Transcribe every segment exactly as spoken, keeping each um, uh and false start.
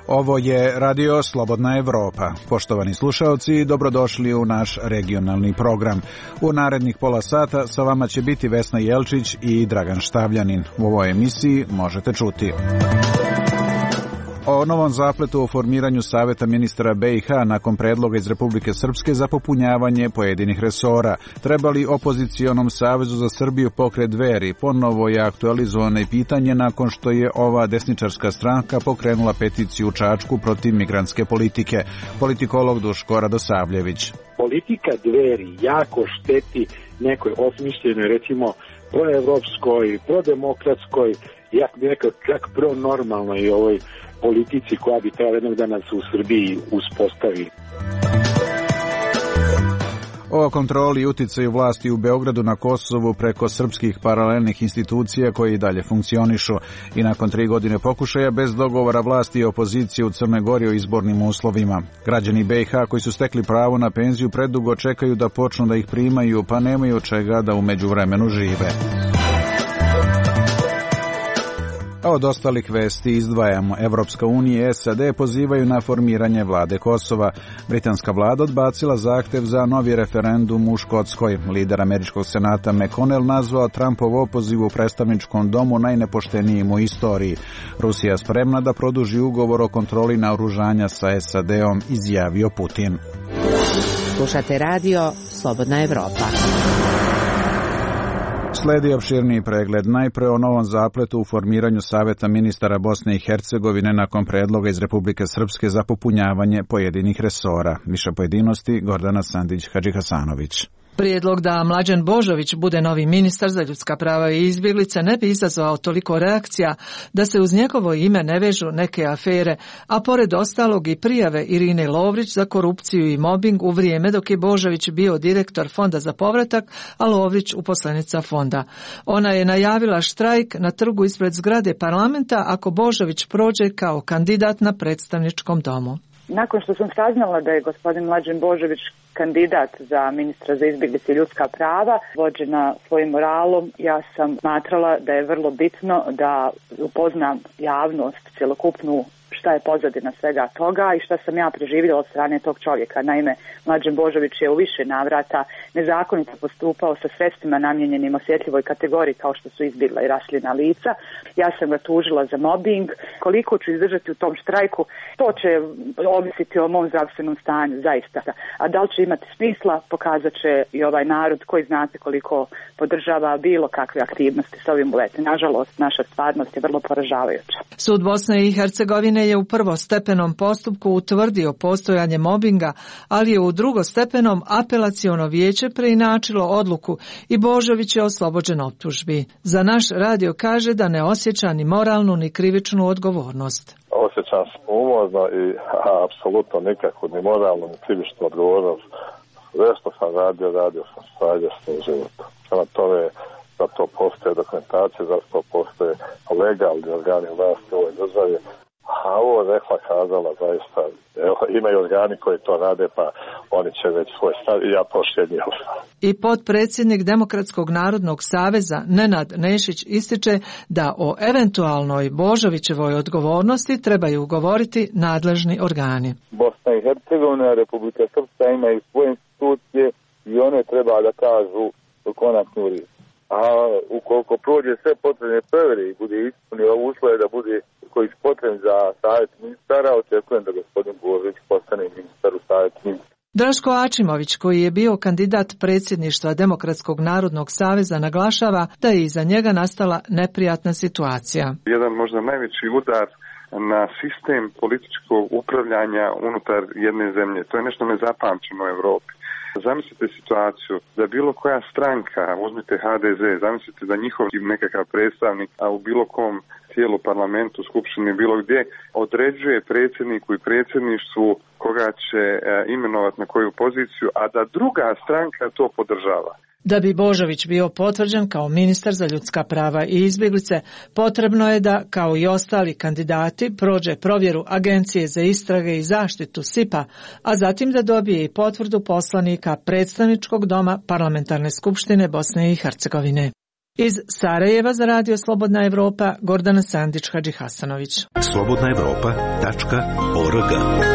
Ovo je Radio Slobodna Evropa. Poštovani slušaoci, dobrodošli u naš regionalni program. U narednih pola sata sa vama će biti Vesna Jelčić i Dragan Štavljanin. U ovoj emisiji možete čuti o novom zapletu o formiranju Saveta ministara B i H nakon predloga iz Republike Srpske za popunjavanje pojedinih resora. Treba li opozicionom Savezu za Srbiju pokret Dveri? Ponovo je aktualizovano pitanje nakon što je ova desničarska stranka pokrenula peticiju u Čačku protiv migrantske politike. Politikolog Duško Radosavljević. Politika Dveri jako šteti nekoj osmišljenoj, recimo, proevropskoj, prodemokratskoj, ja bih rekao čak pronormalnoj ovoj politici koja bi trebala jednog dana se u Srbiji uspostavi. O kontroli i uticaju vlasti u Beogradu na Kosovu preko srpskih paralelnih institucija koje i dalje funkcionišu. I nakon tri godine pokušaja bez dogovora vlasti i opozicije u Crnoj Gori o izbornim uslovima. Građani B i H koji su stekli pravo na penziju predugo čekaju da počnu da ih primaju, pa nemaju od čega da u međuvremenu žive. A od ostalih vesti izdvajamo. Evropska unija i S A D pozivaju na formiranje vlade Kosova. Britanska vlada odbacila zahtev za novi referendum u Škotskoj. Lider američkog senata McConnell nazvao Trumpov opoziv u predstavničkom domu najnepoštenijim u istoriji. Rusija spremna da produži ugovor o kontroli naoružanja sa S A D-om, izjavio Putin. Slušate radio Slobodna Evropa. Sledi opširniji pregled, najpre o novom zapletu u formiranju Saveta ministara Bosne i Hercegovine nakon predloga iz Republike Srpske za popunjavanje pojedinih resora. Više pojedinosti Gordana Sandić-Hadžihasanović. Prijedlog da Mlađan Božović bude novi ministar za ljudska prava i izbjeglice ne bi izazvao toliko reakcija da se uz njegovo ime ne vežu neke afere, a pored ostalog i prijave Irine Lovrić za korupciju i mobing u vrijeme dok je Božović bio direktor Fonda za povratak, a Lovrić uposlenica fonda. Ona je najavila štrajk na trgu ispred zgrade parlamenta ako Božović prođe kao kandidat na predstavničkom domu. Nakon što sam saznala da je gospodin Mlađan Božović kandidat za ministra za izbjeglice i ljudska prava, vođena svojim moralom, ja sam smatrala da je vrlo bitno da upoznam javnost cjelokupnu šta je pozadina svega toga i šta sam ja preživjela od strane tog čovjeka. Naime, Mlađan Božović je u više navrata nezakonito postupao sa sredstvima namijenjenim osjetljivoj kategoriji kao što su izbjegla i raseljena lica. Ja sam ga tužila za mobbing. Koliko ću izdržati u tom štrajku, to će ovisiti o mom zdravstvenom stanju, zaista. A da li će imati smisla, pokazat će i ovaj narod koji znate koliko podržava bilo kakve aktivnosti s ovim uletom. Nažalost, naša stvarnost je vrlo poražavajuća. Sud Bosne i Hercegovine je u prvostepenom postupku utvrdio postojanje mobinga, ali je u drugostepenom apelaciono vijeće preinačilo odluku i Božović je oslobođen optužbi. Za naš radio kaže da ne osjeća ni moralnu ni krivičnu odgovornost. Osjećam se umozno i apsolutno nikakvu ni moralnu ni krivičnu odgovornost. Sve što sam radio, radio sam savjesno u životu. Prema tome, za to postoje dokumentacije, za to postoje legalni organi vlasti u ovoj državi. A ovo rekla kazala zaista, evo, imaju organi koji to rade, pa oni će već svoj stav i ja pošljednji. I potpredsjednik Demokratskog narodnog saveza Nenad Nešić ističe da o eventualnoj Božovićevoj odgovornosti trebaju govoriti nadležni organi. Bosna i Hercegovina, Republika Srpska imaju svoje institucije i one treba da kažu konačnu riječ. A ukoliko prođe sve potrebne provjere i bude ispunio uslove da bude koji su potrebni za savjet ministara, očekujem da gospodin Božović postane ministar u savjet ministara. Draško Ačimović, koji je bio kandidat predsjedništva Demokratskog narodnog saveza, naglašava da je iza njega nastala neprijatna situacija. Jedan možda najveći udar na sistem političkog upravljanja unutar jedne zemlje. To je nešto nezapamćeno u Evropi. Zamislite situaciju da bilo koja stranka, uzmite H D Z, zamislite da njihov nekakav predstavnik, a u bilo kom tijelu, parlamentu, skupštini, bilo gdje, određuje predsjedniku i predsjedništvu koga će imenovati na koju poziciju, a da druga stranka to podržava. Da bi Božović bio potvrđen kao ministar za ljudska prava i izbjeglice, potrebno je da, kao i ostali kandidati, prođe provjeru Agencije za istrage i zaštitu S I P-a, a zatim da dobije i potvrdu poslanika predstavničkog doma Parlamentarne skupštine Bosne i Hercegovine. Iz Sarajeva za Radio Slobodna Evropa, Gordana Sandić-Hadžihasanović. slobodna evropa tačka org.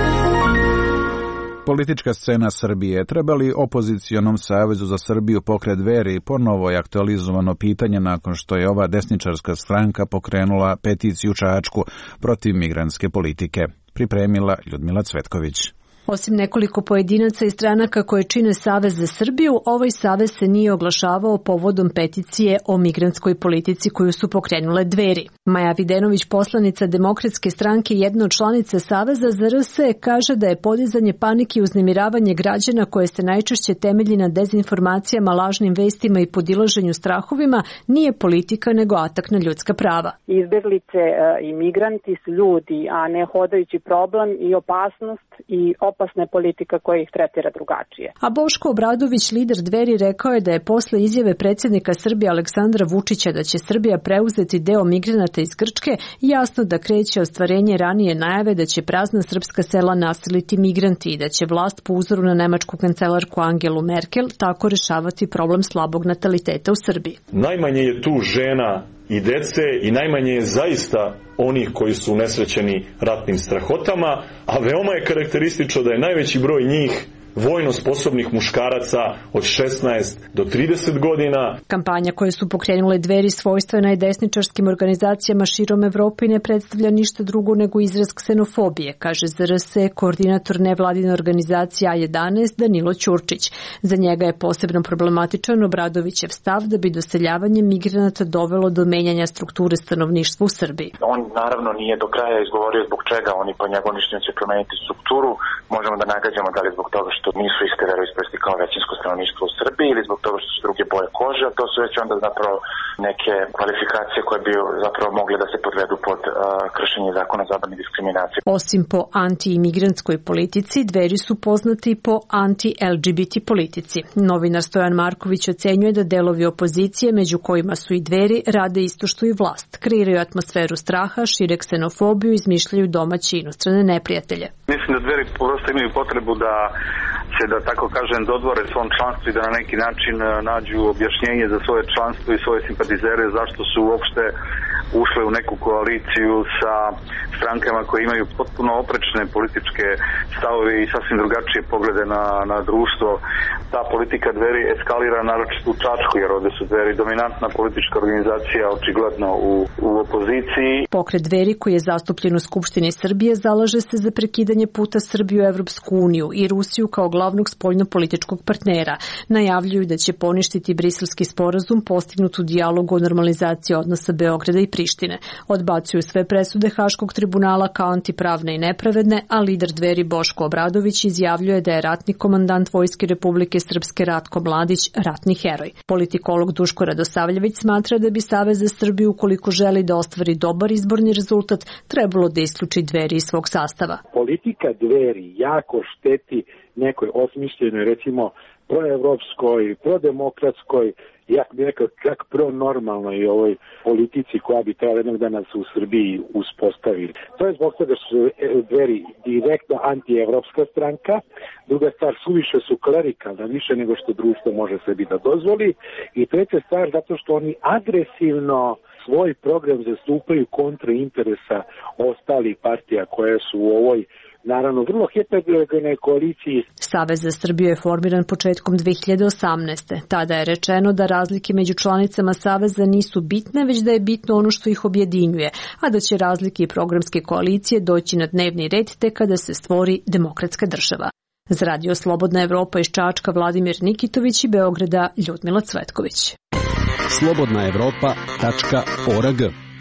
Politička scena Srbije. Treba li opozicionom Savezu za Srbiju Pokret Dveri ponovo je aktualizovano pitanje nakon što je ova desničarska stranka pokrenula peticiju u Čačku protiv migrantske politike. Pripremila Ljudmila Cvetković. Osim nekoliko pojedinaca i stranaka koje čine Savez za Srbiju, ovaj savez se nije oglašavao povodom peticije o migrantskoj politici koju su pokrenule Dveri. Maja Videnović, poslanica Demokratske stranke i jedna od članica Saveza za R S, kaže da je podizanje panike i uznemiravanje građana koje se najčešće temelji na dezinformacijama, lažnim vestima i podilaženju strahovima nije politika nego atak na ljudska prava. Izbeglice i migranti su ljudi, a ne hodajući problem i opasnost i opasna politika koja ih tretira drugačije. A Boško Obradović, lider Dveri, rekao je da je posle izjave predsjednika Srbije Aleksandra Vučića da će Srbija preuzeti deo migranata iz Grčke, jasno da kreće ostvarenje ranije najave da će prazna srpska sela naseliti migranti i da će vlast po uzoru na nemačku kancelarku Angelu Merkel tako rešavati problem slabog nataliteta u Srbiji. Najmanje je tu žena i dece i najmanje je zaista onih koji su unesrećeni ratnim strahotama, a veoma je karakteristično da je najveći broj njih vojno sposobnih muškaraca od šesnaest do trideset godina. Kampanja koje su pokrenule Dveri svojstvena je desničarskim organizacijama širom Evrope i ne predstavlja ništa drugo nego izraz ksenofobije, kaže za R S koordinator nevladine organizacije A jedanaest Danilo Ćurčić. Za njega je posebno problematičan Obradovićev stav da bi doseljavanje migranata dovelo do menjanja strukture stanovništva u Srbiji. On naravno nije do kraja izgovorio zbog čega oni po njegovom mišljenju će promeniti strukturu. Možemo da nagađamo da li zbog toga što nisu iste veroispovesti kao većinsko stanovništvo u Srbiji ili zbog toga što su druge boje kože, a to su već onda zapravo neke kvalifikacije koje bi zapravo mogle da se podvedu pod uh, kršenje zakona o zabrani diskriminacije. Osim po anti-imigrantskoj politici, Dveri su poznati po anti-L G B T politici. Novinar Stojan Marković ocenjuje da delovi opozicije, među kojima su i Dveri, rade isto što i vlast. Kreiraju atmosferu straha, šire ksenofobiju i izmišljaju domaće i inostrane neprijatelje. Mislim da Dveri prosto imaju potrebu da će, da tako kažem, dodvore svom članstvu i da na neki način nađu objašnjenje za svoje članstvo i svoje simpatizere zašto su uopšte ušle u neku koaliciju sa strankama koje imaju potpuno oprečne političke stavove i sasvim drugačije poglede na, na društvo. Ta politika Dveri eskalira naročito u Čačku, jer ovde su Dveri dominantna politička organizacija, očigledno u, u opoziciji. Pokret Dveri, koji je zastupljen u Skupštini Srbije, zalaže se za prekidanje puta Srbije u Evropsku uniju i Rusiju kao glavnog spoljnopolitičkog partnera. Najavljuju da će poništiti briselski sporazum postignut u dijalogu o normalizaciji odnosa Beograda i Prištine. Odbacuju sve presude Haškog tribunala kao antipravne i nepravedne, a lider Dveri Boško Obradović izjavljuje da je ratni komandant Vojske Republike Srpske Ratko Mladić ratni heroj. Politikolog Duško Radosavljević smatra da bi Savez za Srbiju, ukoliko želi da ostvari dobar izborni rezultat, trebalo da isključi Dveri iz svog sastava. Politika Dveri jako šteti nekoj osmišljenoj, recimo, proevropskoj, prodemokratskoj, jak bi rekao, čak pronormalnoj ovoj politici koja bi trebala jednog dana se u Srbiji uspostavili. To je zbog toga što su Dveri direktno antievropska stranka, druga stvar, suviše su klerikalna, više nego što društvo može sebi da dozvoli, i treća stvar, zato što oni agresivno svoj program zastupaju kontra interesa ostalih partija koje su u ovoj, naravno, vrlo heterogenoj koaliciji. Savez za Srbiju je formiran početkom dve hiljade osamnaeste. Tada je rečeno da razlike među članicama Saveza nisu bitne, već da je bitno ono što ih objedinjuje, a da će razlike i programske koalicije doći na dnevni red tek kada se stvori demokratska država. Za Radio Slobodna Evropa iz Čačka Vladimir Nikitović i Beograda Ljudmila Cvetković. slobodna evropa tačka org.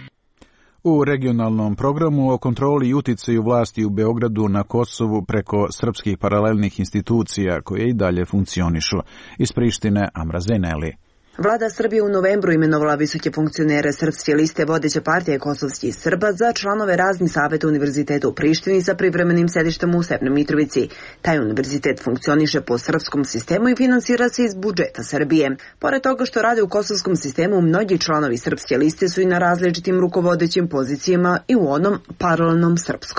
U regionalnom programu o kontroli i uticaju vlasti u Beogradu na Kosovu preko srpskih paralelnih institucija koje i dalje funkcionišu. Iz Prištine Amra Zeneli. Vlada Srbije u novembru imenovala visoke funkcionere Srpske liste vodeće partije kosovskih Srba za članove raznih saveta Univerziteta u Prištini sa privremenim sedištem u Severnoj Mitrovici. Taj univerzitet funkcioniše po srpskom sistemu i finansira se iz budžeta Srbije. Pored toga što rade u kosovskom sistemu, mnogi članovi Srpske liste su i na različitim rukovodećim pozicijama i u onom paralelnom srpskom.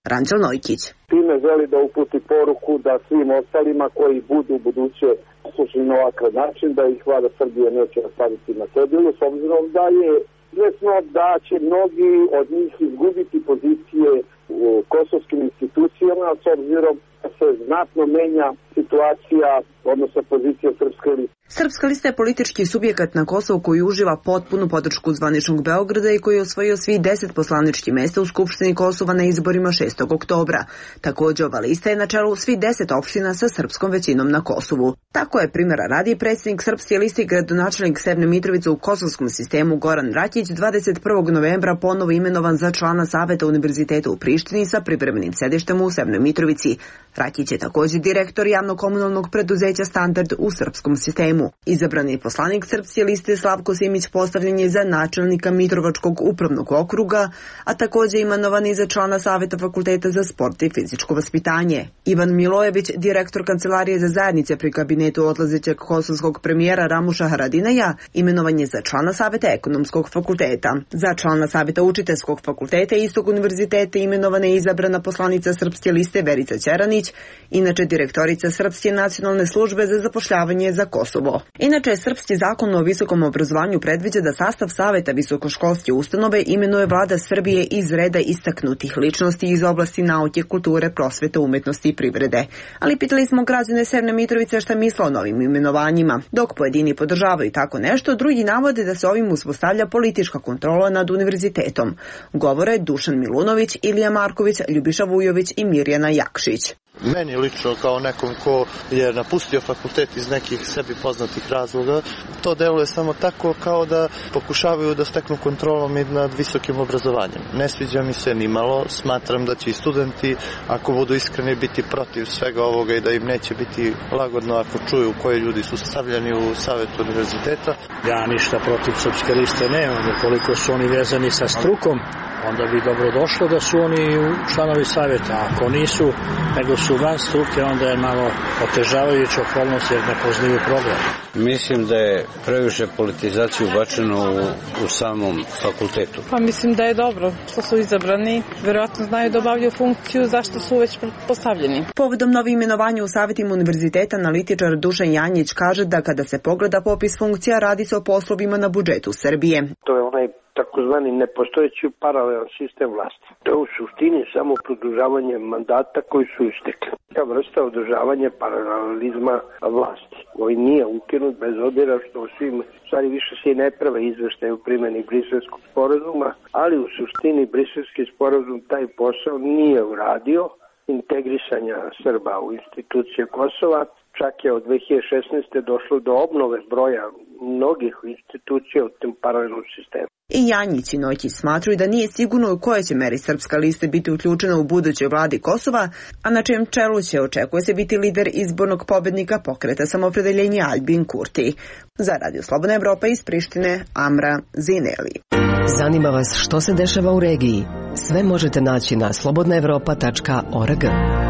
Ranđel Nojkić. Time želi da uputi poruku da svim ostalima koji budu u buduće slušali na ovakav način, da ih vlada Srbije neće ostaviti na cedilu, s obzirom da je izvesno da će mnogi od njih izgubiti pozicije u kosovskim institucijama, s obzirom da se znatno menja situacija, odnosno pozicija Srpske liste. Srpska lista je politički subjekat na Kosovu koji uživa potpunu podršku zvaničnog Beograda i koji je osvojio svih deset poslaničkih mesta u Skupštini Kosova na izborima šestog oktobra. Također ova lista je na čelu svih deset opština sa srpskom većinom na Kosovu. Tako je primjera radi predsjednik Srpske liste i gradonačelnik Severne Mitrovice u kosovskom sistemu Goran Rakić dvadeset prvog novembra ponovo imenovan za člana Saveta univerziteta u Prištini sa privremenim sedištem u Severnoj Mitrovici. Rakić je također direktor javno-komunalnog preduzeća Standard u srpskom sistemu. Izabrani poslanik Srpske liste Slavko Simić postavljen je za načelnika Mitrovačkog upravnog okruga, a također imenovan i za člana Saveta fakulteta za sport i fizičko vaspitanje. Ivan Milojević, direktor Kancelarije za zajednice pri kabinetu odlazećeg kosovskog premijera Ramuša Haradinaja, imenovan je za člana Saveta ekonomskog fakulteta. Za člana Saveta učiteljskog fakulteta istog univerziteta imenovana je izabrana poslanica Srpske liste Verica Ćeranić, inače direktorica Srpske nacionalne službe za zapošljavanje za Kosovo. Inače, Srpski zakon o visokom obrazovanju predviđa da sastav Saveta visokoškolske ustanove imenuje vlada Srbije iz reda istaknutih ličnosti iz oblasti nauke, kulture, prosvete, umetnosti i privrede. Ali pitali smo građane Severne Mitrovice šta misle o novim imenovanjima. Dok pojedini podržavaju tako nešto, drugi navode da se ovim uspostavlja politička kontrola nad univerzitetom. Govore Dušan Milunović, Ilija Marković, Ljubiša Vujović i Mirjana Jakšić. Meni lično kao nekom ko je napustio fakultet iz nekih sebi poznatih razloga, to deluje samo tako kao da pokušavaju da steknu kontrolom i nad visokim obrazovanjem. Ne sviđa mi se ni malo, smatram da će i studenti, ako budu iskreni, biti protiv svega ovoga i da im neće biti lagodno ako čuju koji ljudi su stavljeni u Savet univerziteta. Ja ništa protiv Srpske liste nemam, koliko su oni vezani sa strukom, onda bi dobro došlo da su oni članovi savjeta. Ako nisu, nego su van struke, onda je malo otežavajuća okolnost jer ne poznaju problem. Mislim da je previše politizacije ubačeno u, u samom fakultetu. Pa mislim da je dobro što su izabrani. Verovatno znaju da obavljaju funkciju zašto su već postavljeni. Povodom novi imenovanja u savjetima univerziteta, analitičar Dušan Janjić kaže da kada se pogleda popis funkcija, radi se o poslovima na budžetu Srbije. To je onaj takozvani nepostojeći paralelan sistem vlasti. To je u suštini samo produžavanje mandata koji su istekli. Ta vrsta održavanja paralelizma vlasti. Koji nije ukinut bez obzira što u svim stvari više se ne prave izveštaje u primjeni Briselskog sporazuma, ali u suštini Briselski sporazum taj posao nije uradio integrisanja Srba u institucije Kosova. Čak je od dve hiljade šesnaeste. došlo do obnove broja mnogih institucija u tom paralelnom sistemu. I Janjić i Nojkić smatruju da nije sigurno u kojoj će meri Srpska lista biti uključena u budućoj vladi Kosova, a na čijem čelu će očekuje se biti lider izbornog pobednika Pokreta samoopredeljenja Aljbin Kurti. Za Radio Slobodna Evropa iz Prištine, Amra Zineli. Zanima vas što se dešava u regiji? Sve možete naći na slobodna evropa tačka org.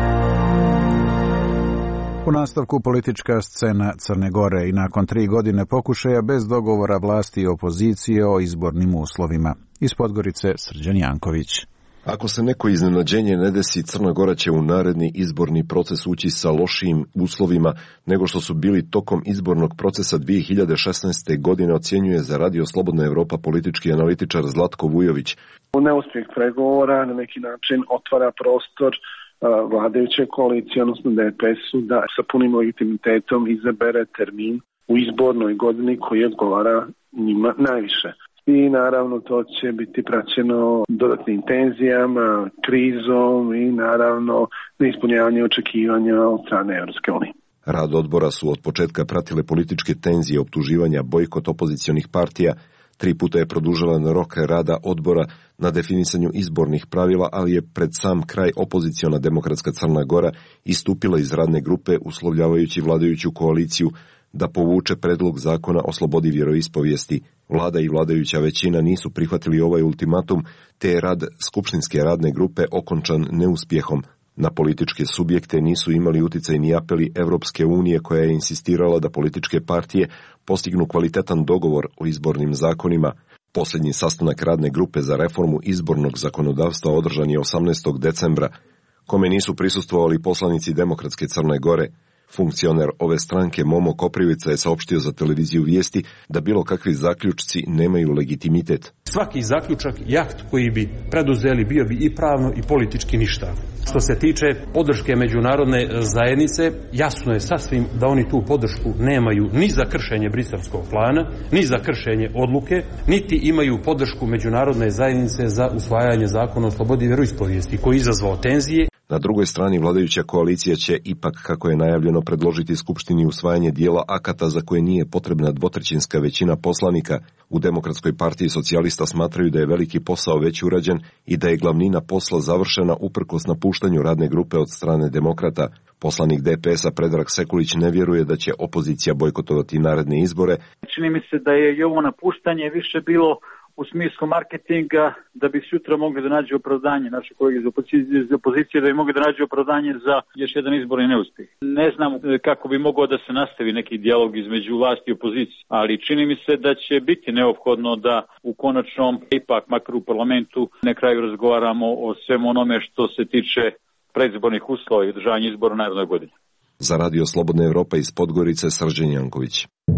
U nastavku politička scena Crne Gore i nakon tri godine pokušaja bez dogovora vlasti i opozicije o izbornim uslovima. Iz Podgorice Srđan Janković. Ako se neko iznenađenje ne desi, Crna Gora će u naredni izborni proces ući sa lošijim uslovima nego što su bili tokom izbornog procesa dve hiljade šesnaeste. godine, ocjenjuje za Radio Slobodna Evropa politički analitičar Zlatko Vujović. Neuspjeh pregovora na neki način otvara prostor vladajuće koalicije, odnosno D P S-u, da sa punim legitimitetom izabere termin u izbornoj godini koji odgovara njima najviše. I naravno to će biti praćeno dodatnim tenzijama, krizom i naravno neispunjavanje očekivanja od strane Europske unije. Rad odbora su od početka pratile političke tenzije, optuživanja, bojkot opozicionih partija. Tri puta je produžavan rok rada odbora na definisanju izbornih pravila, ali je pred sam kraj opoziciona Demokratska Crna Gora istupila iz radne grupe uslovljavajući vladajuću koaliciju da povuče predlog zakona o slobodi vjeroispovijesti. Vlada i vladajuća većina nisu prihvatili ovaj ultimatum, te je rad skupštinske radne grupe okončan neuspjehom. Na političke subjekte nisu imali uticaj ni apeli Evropske unije koja je insistirala da političke partije postignu kvalitetan dogovor o izbornim zakonima. Posljednji sastanak radne grupe za reformu izbornog zakonodavstva održan je osamnaestog decembra, kome nisu prisustvovali poslanici Demokratske Crne Gore. Funkcioner ove stranke Momo Koprivica je saopštio za televiziju Vijesti da bilo kakvi zaključci nemaju legitimitet. Svaki zaključak i akt koji bi preduzeli bio bi i pravno i politički ništav. Što se tiče podrške međunarodne zajednice, jasno je sasvim da oni tu podršku nemaju ni za kršenje briselskog plana, ni za kršenje odluke, niti imaju podršku međunarodne zajednice za usvajanje zakona o slobodi veroispovijesti koji je izazvao tenzije. Na drugoj strani vladajuća koalicija će ipak, kako je najavljeno, predložiti Skupštini usvajanje dijela akata za koje nije potrebna dvotrećinska većina poslanika. U Demokratskoj partiji socijalista smatraju da je veliki posao već urađen i da je glavnina posla završena uprkos napuštanju radne grupe od strane demokrata. Poslanik D P S-a Predrag Sekulić ne vjeruje da će opozicija bojkotovati naredne izbore. Čini mi se da je i ovo napuštanje više bilo u smislu marketinga da bi sutra mogli da nađe opravdanje, naši kolege iz opozicije, iz opozicije da bi mogli da nađe opravdanje za još jedan izborni neuspjeh. Ne znam kako bi mogao da se nastavi neki dijalog između vlasti i opozicije, ali čini mi se da će biti neophodno da u konačnom, ipak makar u parlamentu, na kraju razgovaramo o svemu onome što se tiče predizbornih uslova i održavanja izbora u narednoj godini. Za Radio Slobodna Evropa iz Podgorice, Srđan Janković.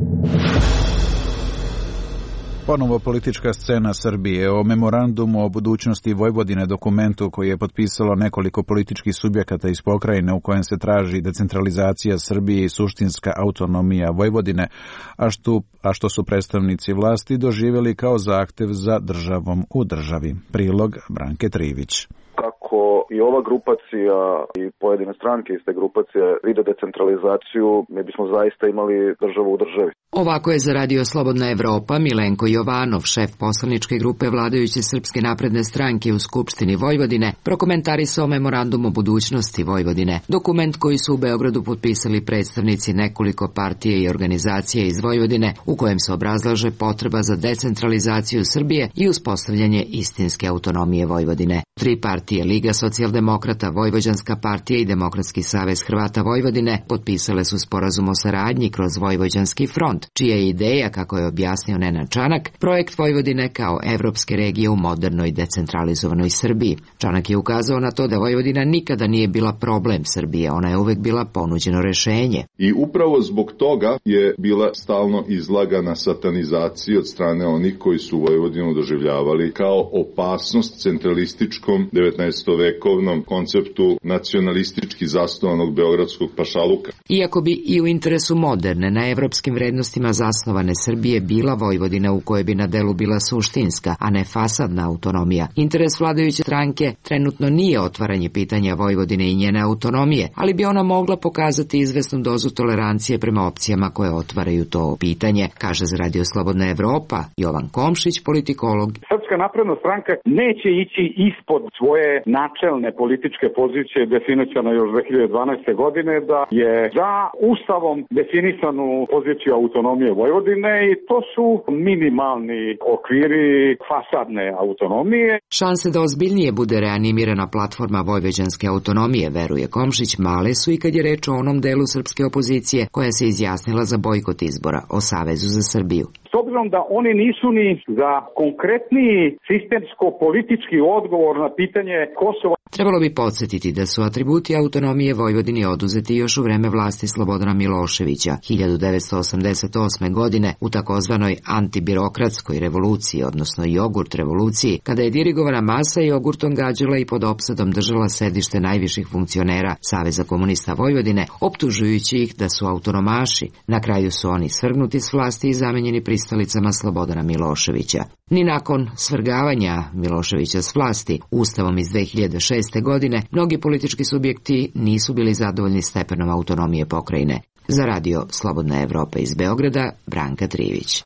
Ponovo politička scena Srbije. O memorandumu o budućnosti Vojvodine, dokumentu koji je potpisalo nekoliko političkih subjekata iz pokrajine u kojem se traži decentralizacija Srbije i suštinska autonomija Vojvodine, a što, a što su predstavnici vlasti doživjeli kao zahtev za državom u državi. Prilog Branke Trivić. Kako i ova grupacija i pojedine stranke iz te grupacije vide decentralizaciju, mi bismo zaista imali državu u državi. Ovako je za Radio Slobodna Evropa Milenko Jovanov, šef poslaničke grupe vladajuće Srpske napredne stranke u Skupštini Vojvodine, prokomentarisao memorandum o budućnosti Vojvodine, dokument koji su u Beogradu potpisali predstavnici nekoliko partije i organizacije iz Vojvodine, u kojem se obrazlaže potreba za decentralizaciju Srbije i uspostavljanje istinske autonomije Vojvodine. Tri partije, Liga socijaldemokrata, Vojvođanska partija i Demokratski savez Hrvata Vojvodine, potpisale su sporazum o saradnji kroz Vojvođanski front, čija je ideja, kako je objasnio Nenad Čanak, projekt Vojvodine kao evropske regije u modernoj decentralizovanoj Srbiji. Čanak je ukazao na to da Vojvodina nikada nije bila problem Srbije, ona je uvek bila ponuđeno rešenje. I upravo zbog toga je bila stalno izlagana satanizaciji od strane onih koji su Vojvodinu doživljavali kao opasnost centralističkom devetnaestovekovnom konceptu nacionalistički zasnovanog beogradskog pašaluka. Iako bi i u interesu moderne, na evropskim vrednostima zasnovane Srbije bila Vojvodina u kojoj bi na delu bila suštinska, a ne fasadna autonomija, interes vladajuće stranke trenutno nije otvaranje pitanja Vojvodine i njene autonomije, ali bi ona mogla pokazati izvesnu dozu tolerancije prema opcijama koje otvaraju to pitanje, kaže za Radio Slobodna Evropa Jovan Komšić, politikolog. Srpska napredna stranka neće ići ispod svoje načelne političke pozicije definisane još dve hiljade dvanaeste. godine da je za ustavom definisanu poziciju autonomije Vojvodine i to su minimalni okviri fasadne autonomije. Šanse da ozbiljnije bude reanimirana platforma vojvođanske autonomije, veruje Komšić, male su i kad je reč o onom delu srpske opozicije koja se izjasnila za bojkot izbora o Savezu za Srbiju. S obzirom da oni nisu ni za konkretniji sistemsko-politički odgovor na pitanje Kosova. Trebalo bi podsjetiti da su atributi autonomije Vojvodini oduzeti još u vreme vlasti Slobodana Miloševića hiljadu devetsto osamdeset osme. godine u takozvanoj antibirokratskoj revoluciji, odnosno jogurt revoluciji, kada je dirigovana masa jogurtom gađala i pod opsadom držala sedište najviših funkcionera Saveza komunista Vojvodine, optužujući ih da su autonomaši. Na kraju su oni svrgnuti s vlasti i zamenjeni pristalicama Slobodana Miloševića. Ni nakon svrgavanja Miloševića s vlasti, Ustavom iz dve hiljade šeste. godine, mnogi politički subjekti nisu bili zadovoljni stepenom autonomije pokrajine. Za Radio Slobodna Evropa iz Beograda, Branka Trivić.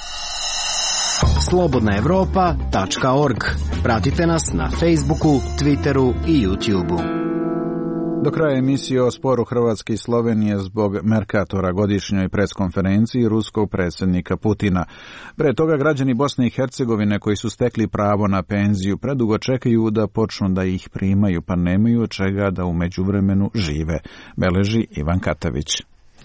slobodna evropa tačka org. Pratite nas na Facebooku, Twitteru i YouTubeu. Do kraja emisije o sporu Hrvatske i Slovenije zbog Merkatora, godišnjoj preskonferenciji ruskog predsjednika Putina. Pre toga građani Bosne i Hercegovine koji su stekli pravo na penziju predugo čekaju da počnu da ih primaju, pa nemaju od čega da u međuvremenu žive, beleži Ivan Katavić.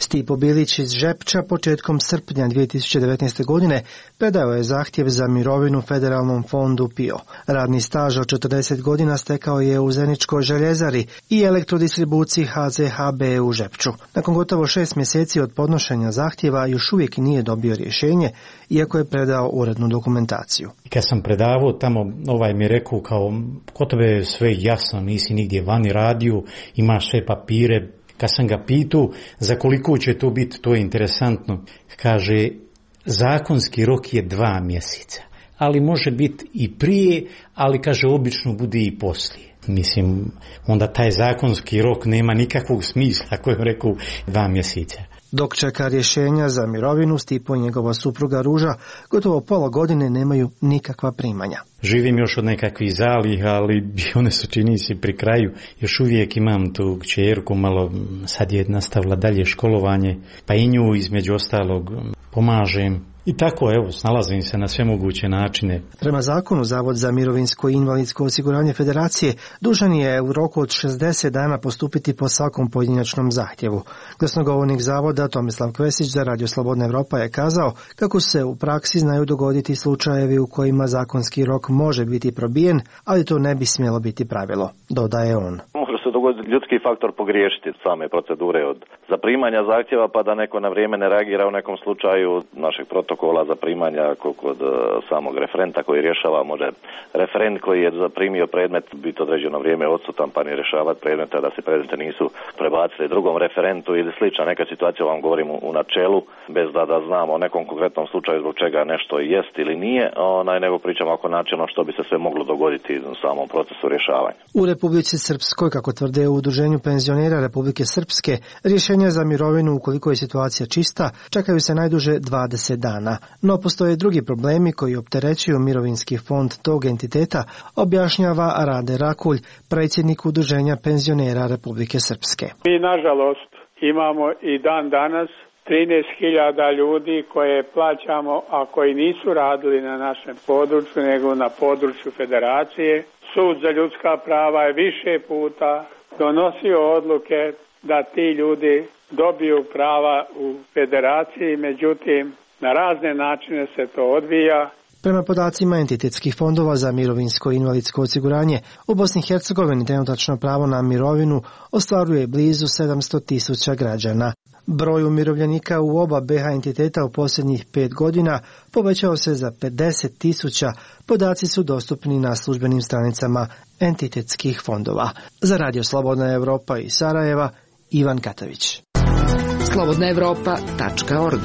Stipo Bilić iz Žepča početkom srpnja dvije tisuće devetnaeste. godine predao je zahtjev za mirovinu Federalnom fondu P I O. Radni staž od četrdeset godina stekao je u Zeničkoj željezari i elektrodistribuciji H Z H B u Žepču. Nakon gotovo šest mjeseci od podnošenja zahtjeva još uvijek nije dobio rješenje, iako je predao urednu dokumentaciju. Kad sam predavao tamo, ovaj mi je rekao kao, kod tebe je sve jasno, nisi nigdje vani radio, imaš sve papire. Kad sam ga pitao za koliko će to biti, to je interesantno. Kaže, zakonski rok je dva mjeseca, ali može biti i prije, ali kaže, obično bude i poslije. Mislim, onda taj zakonski rok nema nikakvog smisla, ako je rekao dva mjeseca. Dok čeka rješenja za mirovinu, Stipo i njegova supruga Ruža gotovo pola godine nemaju nikakva primanja. Živim još od nekakvih zaliha, ali one su, čini se, pri kraju. Još uvijek imam tu kćerku, malo sad je nastavila dalje školovanje, pa i nju između ostalog pomažem. I tako, evo, snalazim se na sve moguće načine. Prema zakonu, Zavod za mirovinsko i invalidsko osiguranje Federacije dužan je u roku od šezdeset dana postupiti po svakom pojedinačnom zahtjevu. Glasnogovornik Zavoda Tomislav Kvesić za Radio Slobodna Evropa je kazao kako se u praksi znaju dogoditi slučajevi u kojima zakonski rok može biti probijen, ali to ne bi smjelo biti pravilo, dodaje on. Može se dogoditi ljudski faktor pogriješiti same procedure od zaprimanja zahtjeva, pa da neko na vrijeme ne reagira u nekom slučaju našeg protokola zaprimanja kod samog referenta koji rješava. Može referent koji je zaprimio predmet biti određeno vrijeme odsutan pa ne rješavati predmeta, da se predmete nisu prebacili drugom referentu ili slična neka situacija, vam govorim u načelu, bez da, da znamo o nekom konkretnom slučaju zbog čega nešto jest ili nije, onaj, nego pričamo oko načina što bi se sve moglo dogoditi u samom procesu rješavanja. U Republici Srpskoj, kako tvrde u Udruženju penzionera Republike Srpske, rješenja za mirovinu ukoliko je situacija čista čekaju se najduže dvadeset dana. No postoje drugi problemi koji opterećuju mirovinski fond tog entiteta, objašnjava Rade Rakulj, predsjednik Udruženja penzionera Republike Srpske. Mi nažalost imamo i dan danas trinaest hiljada ljudi koje plaćamo, a koji nisu radili na našem području nego na području Federacije. Sud za ljudska prava je više puta donosio odluke da ti ljudi dobiju prava u Federaciji, međutim na razne načine se to odvija. Prema podacima entitetskih fondova za mirovinsko i invalidsko osiguranje, u Bosni i Hercegovini trenutačno pravo na mirovinu ostvaruje blizu sedamsto tisuća građana. Broj umirovljenika u oba B H entiteta u posljednjih pet godina povećao se za pedeset tisuća. Podaci su dostupni na službenim stranicama entitetskih fondova. Za Radio Slobodna Evropa iz Sarajeva, Ivan Katavić. slobodna evropa tačka org.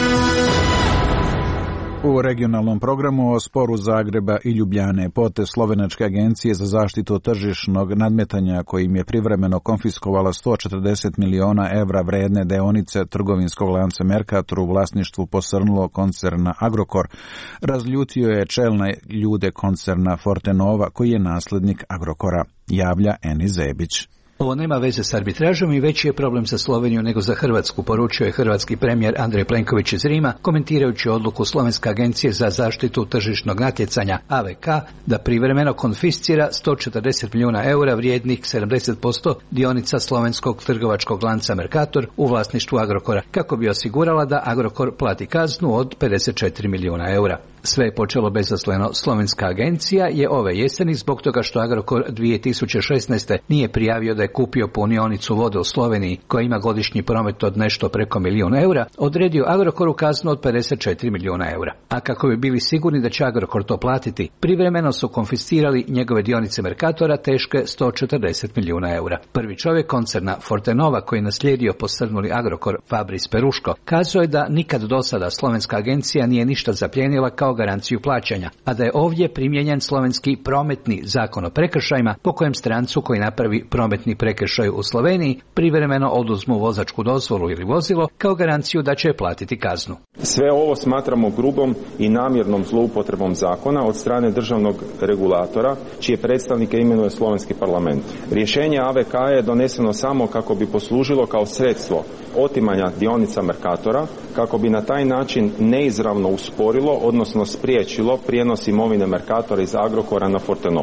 U regionalnom programu o sporu Zagreba i Ljubljane potez Slovenačke agencije za zaštitu tržišnog nadmetanja kojim je privremeno konfiskovala sto četrdeset miliona evra vredne deonice trgovinskog lanca Mercator u vlasništvu posrnulog koncerna Agrokor razljutio je čelne ljude koncerna Fortenova koji je naslednik Agrokora, javlja Eni Zebić. Ovo nema veze s arbitražom i veći je problem za Sloveniju nego za Hrvatsku, poručio je hrvatski premijer Andrej Plenković iz Rima, komentirajući odluku Slovenske agencije za zaštitu tržišnog natjecanja A V K da privremeno konfiscira sto četrdeset milijuna eura vrijednih sedamdeset posto dionica slovenskog trgovačkog lanca Mercator u vlasništvu Agrokora, kako bi osigurala da Agrokor plati kaznu od pedeset četiri milijuna eura. Sve je počelo bezazleno. Slovenska agencija je ove jeseni, zbog toga što Agrokor dvije tisuće šesnaeste. nije prijavio da je kupio punionicu vode u Sloveniji, koja ima godišnji promet od nešto preko milijun eura, odredio Agrokoru kaznu od pedeset četiri milijuna eura. A kako bi bili sigurni da će Agrokor to platiti, privremeno su konfiscirali njegove dionice Mercatora teške sto četrdeset milijuna eura. Prvi čovjek koncerna Fortenova, koji je naslijedio posrnuli Agrokor, Fabris Peruško, kazao je da nikad do sada slovenska agencija nije ništa zaplijenila kao garanciju plaćanja, a da je ovdje primijenjen slovenski prometni zakon o prekršajima, po kojem strancu koji napravi prometni prekršaj u Sloveniji privremeno oduzmu vozačku dozvolu ili vozilo kao garanciju da će platiti kaznu. Sve ovo smatramo grubom i namjernom zloupotrebom zakona od strane državnog regulatora, čije predstavnike imenuje slovenski parlament. Rješenje A V K je doneseno samo kako bi poslužilo kao sredstvo otimanja dionica Mercatora, kako bi na taj način neizravno usporilo, odnosno spriječilo prijenos imovine Mercatora iz Agrokora na Fortenovu.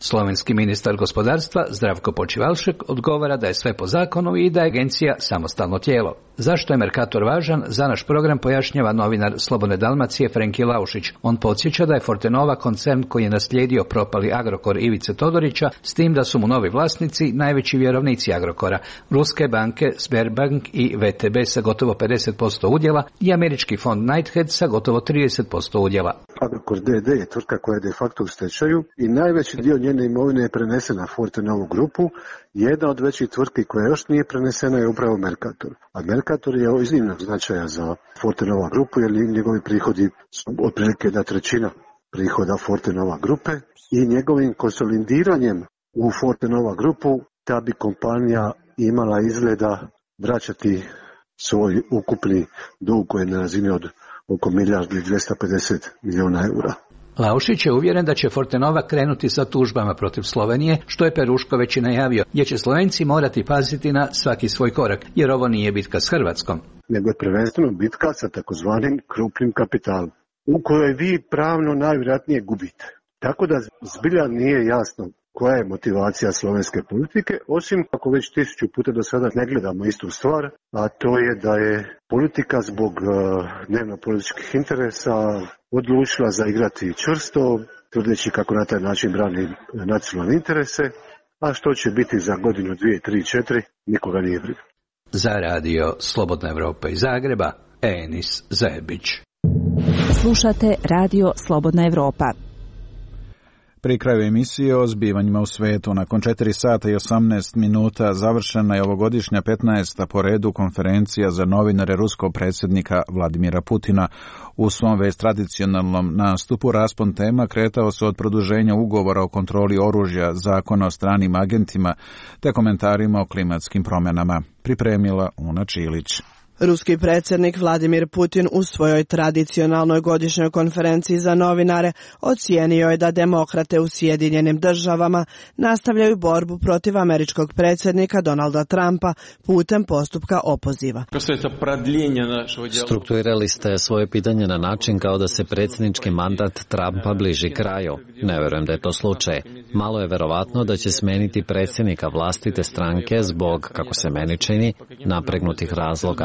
Slovenski ministar gospodarstva Zdravko Počivalšek odgovara da je sve po zakonu i da je agencija samostalno tijelo. Zašto je Mercator važan, za naš program pojašnjava novinar Slobodne Dalmacije Frenki Laušić. On podsjeća da je Fortenova koncern koji je naslijedio propali Agrokor Ivice Todorića, s tim da su mu novi vlasnici najveći vjerovnici Agrokora, ruske banke Sberbank i V T B sa gotovo pedeset posto udjela i američki fond Knighthead sa gotovo trideset posto udjela. Agrokor D D je tvrtka koja je de facto u stečaju i najveći dio njene imovine je prenesen na Fortenovu grupu. Jedna od većih tvrtki koja još nije prenesena je upravo Mercator. A Mercator je iznimnog značaja za Fortenova grupu jer njegovi prihodi su otprilike jedna trećina prihoda Fortenova grupe i njegovim konsolidiranjem u Fortenova grupu ta bi kompanija imala izgleda vraćati svoj ukupni dug koji je na razini od oko milijardu i dvjesto pedeset milijuna eura. Laušić je uvjeren da će Fortenova krenuti sa tužbama protiv Slovenije, što je Peruško već i najavio, gdje će Slovenci morati paziti na svaki svoj korak, jer ovo nije bitka s Hrvatskom. Nego je prvenstveno bitka sa takozvanim krupnim kapitalom, u kojoj vi pravno najvjerojatnije gubite. Tako da zbilja nije jasno koja je motivacija slovenske politike, osim ako već tisuću puta do sada ne gledamo istu stvar, a to je da je politika zbog uh, dnevno-političkih interesa odlučila zaigrati čvrsto, tvrdeći kako na taj način brani nacionalne interese, a što će biti za godinu, dvije, tri, četiri, nikoga nije briga. Za radio Slobodna Evropa iz Zagreba, Enis Zajebić. Slušate radio Slobodna Evropa. Pri kraju emisije o zbivanjima u svetu, nakon četiri sata i osamnaest minuta završena je ovogodišnja petnaesta po redu konferencija za novinare ruskog predsjednika Vladimira Putina. U svom već tradicionalnom nastupu raspon tema kretao se od produženja ugovora o kontroli oružja, zakona o stranim agentima te komentarima o klimatskim promjenama. Pripremila Una Čilić. Ruski predsjednik Vladimir Putin u svojoj tradicionalnoj godišnjoj konferenciji za novinare ocijenio je da demokrate u Sjedinjenim državama nastavljaju borbu protiv američkog predsjednika Donalda Trumpa putem postupka opoziva. Strukturirali ste svoje pitanje na način kao da se predsjednički mandat Trumpa bliži kraju. Ne vjerujem da je to slučaj. Malo je verovatno da će smeniti predsjednika vlastite stranke zbog, kako se meni čini, napregnutih razloga.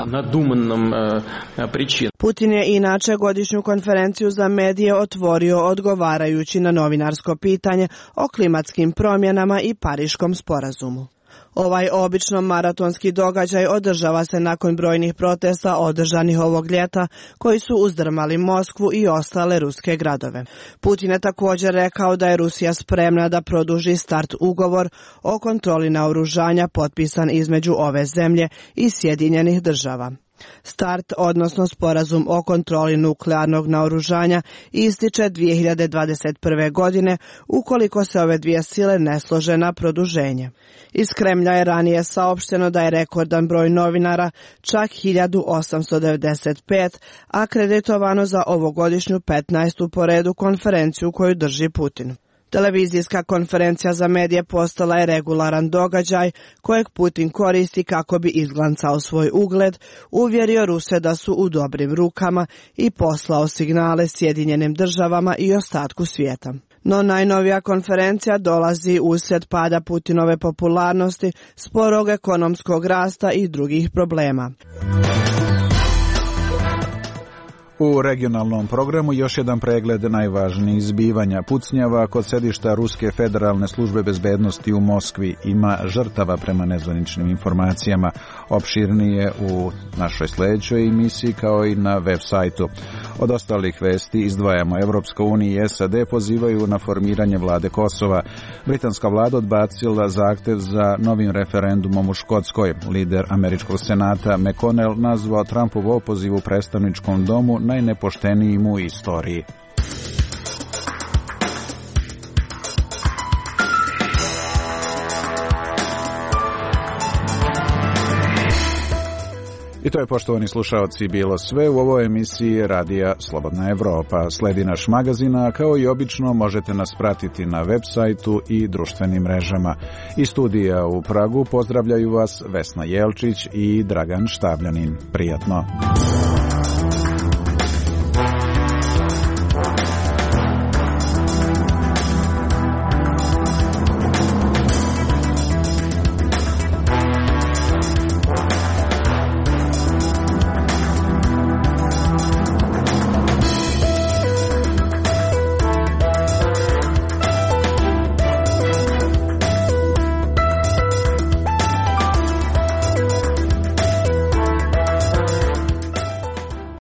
Putin je inače godišnju konferenciju za medije otvorio odgovarajući na novinarsko pitanje o klimatskim promjenama i Pariškom sporazumu. Ovaj obično maratonski događaj održava se nakon brojnih protesta održanih ovog ljeta koji su uzdrmali Moskvu i ostale ruske gradove. Putin je također rekao da je Rusija spremna da produži start ugovor o kontroli naoružanja potpisan između ove zemlje i Sjedinjenih država. Start, odnosno sporazum o kontroli nuklearnog naoružanja, ističe dvije hiljade dvadeset prve. godine ukoliko se ove dvije sile ne slože na produženje. Iz Kremlja je ranije saopšteno da je rekordan broj novinara, čak hiljadu osamsto devedeset pet, akreditovano za ovogodišnju petnaestu po redu konferenciju koju drži Putin. Televizijska konferencija za medije postala je regularan događaj kojeg Putin koristi kako bi izglancao svoj ugled, uvjerio Ruse da su u dobrim rukama i poslao signale Sjedinjenim državama i ostatku svijeta. No najnovija konferencija dolazi uslijed pada Putinove popularnosti, sporog ekonomskog rasta i drugih problema. U regionalnom programu još jedan pregled najvažnijih zbivanja. Pucnjava kod sedišta Ruske federalne službe bezbednosti u Moskvi, ima žrtava prema nezvaničnim informacijama. Opširnije u našoj sljedećoj emisiji kao i na web sajtu. Od ostalih vesti izdvajamo Evropska unija i S A D pozivaju na formiranje vlade Kosova. Britanska vlada odbacila zahtev za novim referendumom u Škotskoj. Lider američkog senata McConnell nazvao Trumpov opoziv u predstavničkom domu najnepoštenijim u istoriji. I to je, poštovani slušaoci, bilo sve u ovoj emisiji Radija Slobodna Evropa. Sledi naš magazin, a kao i obično možete nas pratiti na web sajtu i društvenim mrežama. Iz studija u Pragu pozdravljaju vas Vesna Jelčić i Dragan Štabljanin. Prijatno!